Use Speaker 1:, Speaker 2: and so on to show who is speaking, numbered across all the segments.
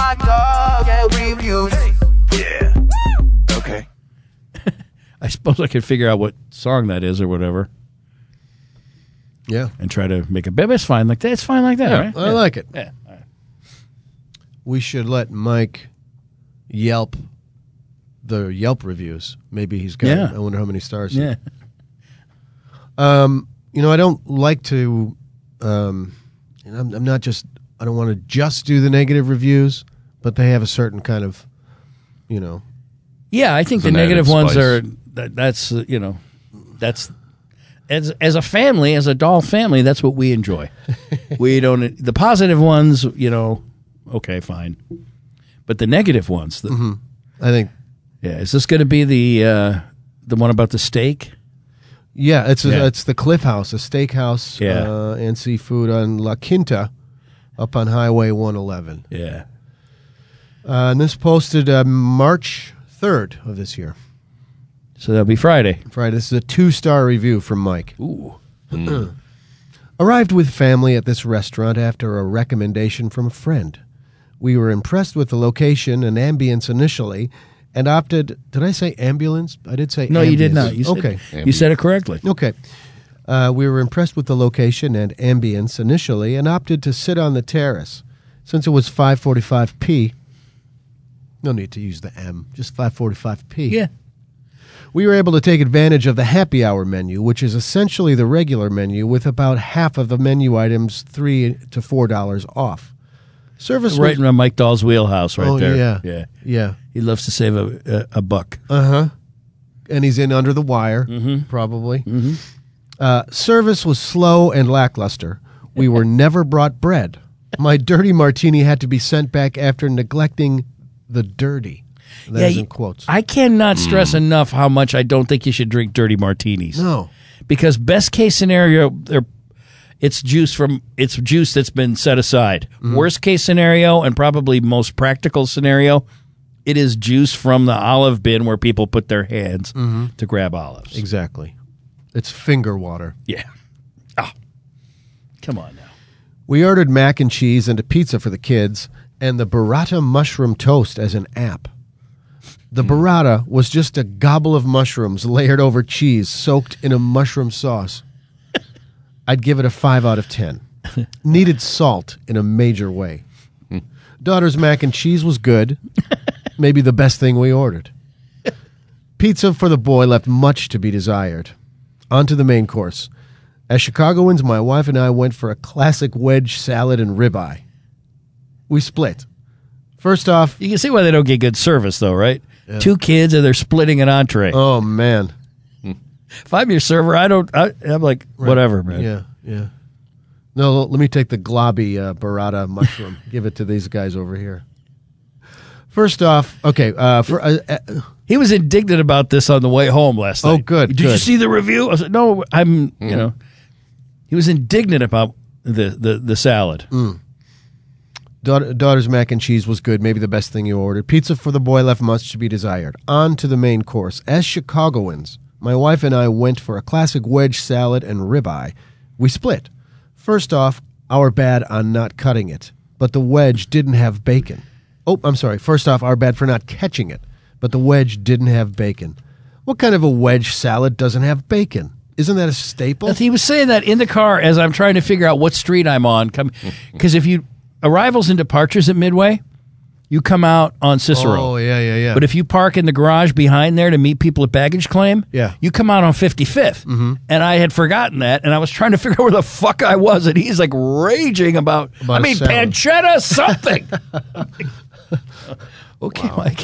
Speaker 1: hot dog and reviews.
Speaker 2: Yeah. Okay.
Speaker 3: I suppose I could figure out what song that is or whatever
Speaker 4: Yeah.
Speaker 3: and try to make a bib. It's fine like that. It's fine like that, right?
Speaker 4: I like it.
Speaker 3: Yeah. All right.
Speaker 4: We should let Mike Yelp the Yelp reviews. Maybe he's got
Speaker 3: Yeah.
Speaker 4: I wonder how many stars.
Speaker 3: Yeah.
Speaker 4: I don't like to I'm not just I don't want to just do the negative reviews, but they have a certain kind of
Speaker 3: Yeah, I think the
Speaker 2: an
Speaker 3: negative
Speaker 2: added
Speaker 3: ones
Speaker 2: spice.
Speaker 3: are that's that's as a family, as a doll family, that's what we enjoy. We don't the positive ones, okay, fine. But the negative ones,
Speaker 4: I think
Speaker 3: is this going to be the one about the steak?
Speaker 4: it's
Speaker 3: Yeah.
Speaker 4: it's the Cliff House, a steakhouse and seafood on La Quinta up on Highway 111.
Speaker 3: Yeah.
Speaker 4: And this posted March 3rd of this year.
Speaker 3: So that'll be Friday.
Speaker 4: Friday. This is a 2-star review from Mike.
Speaker 3: Ooh.
Speaker 4: Arrived with family at this restaurant after a recommendation from a friend. We were impressed with the location and ambience initially and opted... Did I say ambulance? I did say
Speaker 3: No,
Speaker 4: ambience.
Speaker 3: you did not. You said,
Speaker 4: Okay.
Speaker 3: You said it correctly.
Speaker 4: Okay. We were impressed with the location and ambience initially and opted to sit on the terrace. Since it was 5:45 no need to use the M, just 5:45
Speaker 3: Yeah.
Speaker 4: We were able to take advantage of the happy hour menu, which is essentially the regular menu with about half of the menu items $3 to $4 off. Service
Speaker 3: Right in Mike Dahl's wheelhouse right there.
Speaker 4: Yeah.
Speaker 3: Yeah.
Speaker 4: Yeah.
Speaker 3: He loves to save a buck.
Speaker 4: And he's in under the wire, probably. Service was slow and lackluster. We were never brought bread. My dirty martini had to be sent back after neglecting the dirty. That is in quotes.
Speaker 3: I cannot stress enough how much I don't think you should drink dirty martinis.
Speaker 4: No.
Speaker 3: Because best case scenario, it's juice that's been set aside. Worst case scenario, and probably most practical scenario, it is juice from the olive bin where people put their hands to grab olives.
Speaker 4: Exactly. It's finger water.
Speaker 3: Yeah. Oh, come on now.
Speaker 4: We ordered mac and cheese and a pizza for the kids and the burrata mushroom toast as an app. The burrata was just a gobble of mushrooms layered over cheese soaked in a mushroom sauce. I'd give it a 5 out of 10. Needed salt in a major way. Daughter's mac and cheese was good. Maybe the best thing we ordered. Pizza for the boy left much to be desired. On to the main course. As Chicagoans, my wife and I went for a classic wedge salad and ribeye. We split. First off,
Speaker 3: You can see why they don't get good service, though, right? Yeah. 2 kids and they're splitting an entree.
Speaker 4: oh man.
Speaker 3: If I'm your server, I'm like, whatever, man.
Speaker 4: Yeah. No, let me take the globby burrata mushroom. Give it to these guys over here. First off, okay,
Speaker 3: He was indignant about this on the way home last night.
Speaker 4: Oh, good,
Speaker 3: Did you
Speaker 4: good.
Speaker 3: see the review? I said, no, he was indignant about the salad.
Speaker 4: Daughter's mac and cheese was good, maybe the best thing you ordered. Pizza for the boy left much to be desired. On to the main course. As Chicagoans, my wife and I went for a classic wedge salad and ribeye. We split. First off, our bad on not cutting it, but the wedge didn't have bacon. Oh, I'm sorry. First off, our bad for not catching it, but the wedge didn't have bacon. What kind of a wedge salad doesn't have bacon? Isn't that a staple?
Speaker 3: He was saying that in the car as I'm trying to figure out what street I'm on. Because if you arrivals and departures at Midway, you come out on Cicero.
Speaker 4: Oh, yeah.
Speaker 3: But if you park in the garage behind there to meet people at baggage claim,
Speaker 4: Yeah.
Speaker 3: you come out on 55th. And I had forgotten that, and I was trying to figure out where the fuck I was, and he's like raging about
Speaker 4: a salad.
Speaker 3: pancetta something. Okay,
Speaker 4: Wow.
Speaker 3: Mike.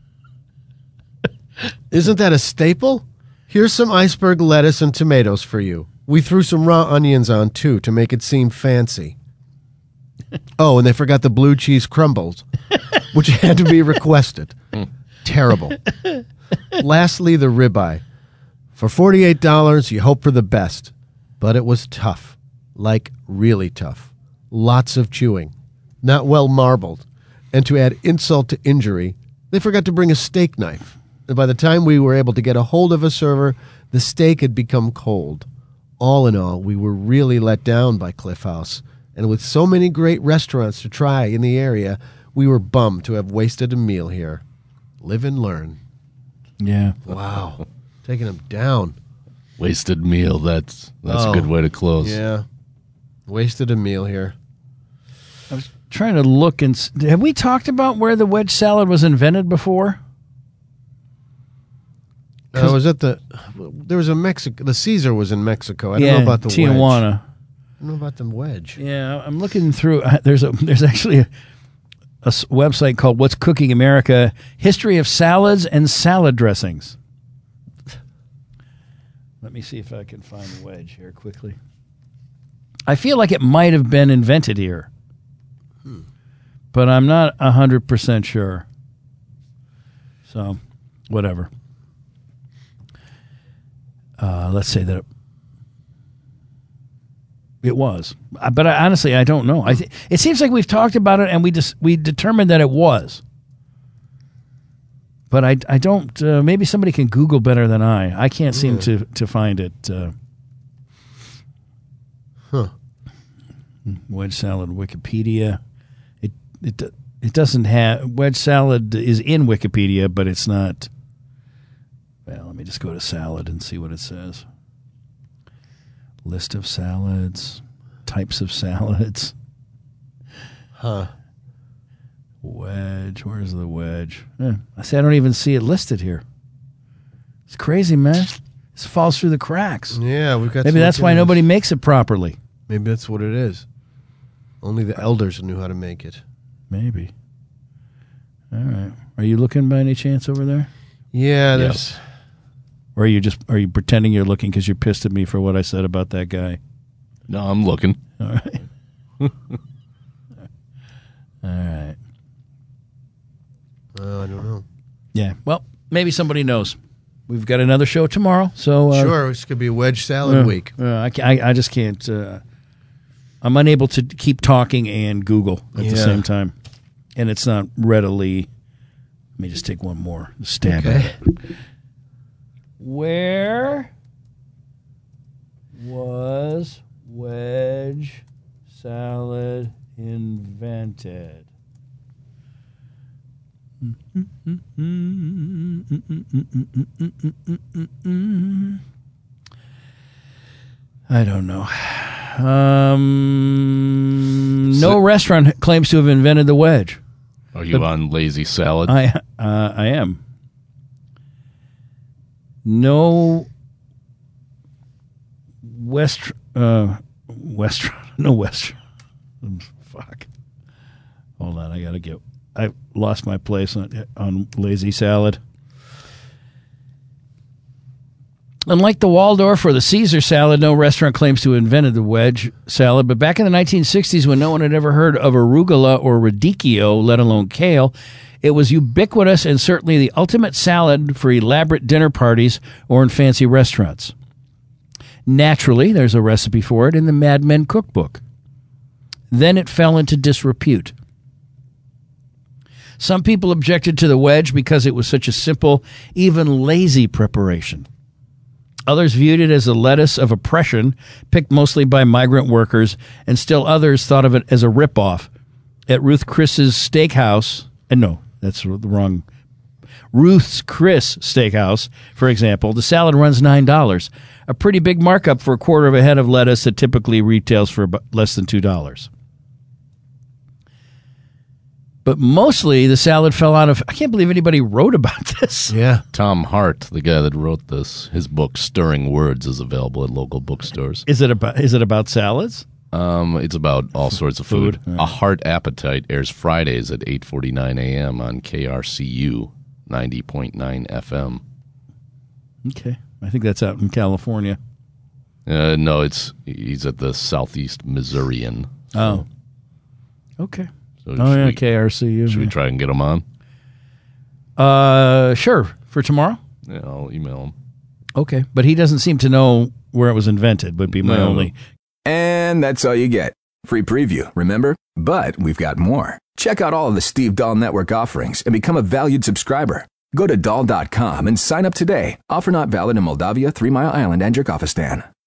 Speaker 4: Isn't that a staple? Here's some iceberg lettuce and tomatoes for you. We threw some raw onions on, too, to make it seem fancy. Oh, and they forgot the blue cheese crumbles, which had to be requested. Terrible. Lastly, the ribeye. For $48, you hope for the best. But it was tough. Like, really tough. Lots of chewing. Not well marbled. And to add insult to injury, they forgot to bring a steak knife. And by the time we were able to get a hold of a server, the steak had become cold. All in all, we were really let down by Cliff House. And with so many great restaurants to try in the area, We were bummed to have wasted a meal here. Live and learn.
Speaker 3: Yeah.
Speaker 4: Wow. Taking them down.
Speaker 5: Wasted meal. That's a good way to close.
Speaker 4: Yeah. Wasted a meal here.
Speaker 3: I was trying to look and have we talked about where the wedge salad was invented before?
Speaker 4: Was at there was a Mexico. The Caesar was in Mexico. I don't know about the wedge.
Speaker 3: Tijuana.
Speaker 4: I don't know about the wedge.
Speaker 3: Yeah, I'm looking through. There's actually a website called What's Cooking America: History of Salads and Salad Dressings. Let me see if I can find the wedge here quickly. I feel like it might have been invented here, but I'm not 100% sure. So, whatever. Let's say that it was, but honestly, I don't know. It seems like we've talked about it and we determined that it was, but I don't. Maybe somebody can Google better than I. I can't seem to find it. Wedge salad Wikipedia. It doesn't have wedge salad is in Wikipedia, but it's not. Well, let me just go to salad and see what it says. List of salads, types of salads. Wedge, where's the wedge? I say I don't even see it listed here. It's crazy, man. This falls through the cracks.
Speaker 4: Yeah, we've got.
Speaker 3: Maybe that's why nobody makes it properly.
Speaker 4: Maybe that's what it is. Only the elders knew how to make it.
Speaker 3: Maybe. All right. Are you looking by any chance over there?
Speaker 4: Yeah, there's.
Speaker 3: Yes. Or are you pretending you're looking because you're pissed at me for what I said about that guy?
Speaker 5: No, I'm looking.
Speaker 3: All right. All right.
Speaker 4: I don't know.
Speaker 3: Yeah. Well, maybe somebody knows. We've got another show tomorrow, so
Speaker 4: sure. This could be a wedge salad week.
Speaker 3: I just can't. I'm unable to keep talking and Google at the same time, and it's not readily. Let me just take one more stab at it. Where was wedge salad invented? I don't know. No restaurant claims to have invented the wedge.
Speaker 5: Are you on lazy salad?
Speaker 3: I am. No no West. Fuck. Hold on, I lost my place on lazy salad. Unlike the Waldorf or the Caesar salad, no restaurant claims to have invented the wedge salad. But back in the 1960s, when no one had ever heard of arugula or radicchio, let alone kale, it was ubiquitous and certainly the ultimate salad for elaborate dinner parties or in fancy restaurants. Naturally, there's a recipe for it in the Mad Men cookbook. Then it fell into disrepute. Some people objected to the wedge because it was such a simple, even lazy preparation. Others viewed it as a lettuce of oppression, picked mostly by migrant workers, and still others thought of it as a ripoff. At Ruth Chris's Steakhouse, no, that's the wrong. Ruth's Chris Steakhouse, for example, the salad runs $9, a pretty big markup for a quarter of a head of lettuce that typically retails for less than $2. But mostly the salad fell out of. I can't believe anybody wrote about this.
Speaker 4: Yeah.
Speaker 5: Tom Hart, the guy that wrote this, his book Stirring Words is available at local bookstores.
Speaker 3: Is it about salads?
Speaker 5: It's about all sorts of food.
Speaker 3: Right.
Speaker 5: A Heart Appetite airs Fridays at 8:49 a.m. on KRCU 90.9 FM.
Speaker 3: Okay. I think that's out in California.
Speaker 5: No, he's at the Southeast Missourian.
Speaker 3: Oh. Okay.
Speaker 5: So
Speaker 3: KRCU.
Speaker 5: Should we try and get him on?
Speaker 3: Sure. For tomorrow?
Speaker 5: Yeah, I'll email him.
Speaker 3: Okay. But he doesn't seem to know where it was invented, would be my only.
Speaker 2: And that's all you get. Free preview, remember? But we've got more. Check out all of the Steve Dahl Network offerings and become a valued subscriber. Go to Dahl.com and sign up today. Offer not valid in Moldavia, 3 Mile Island, and Kyrgyzstan.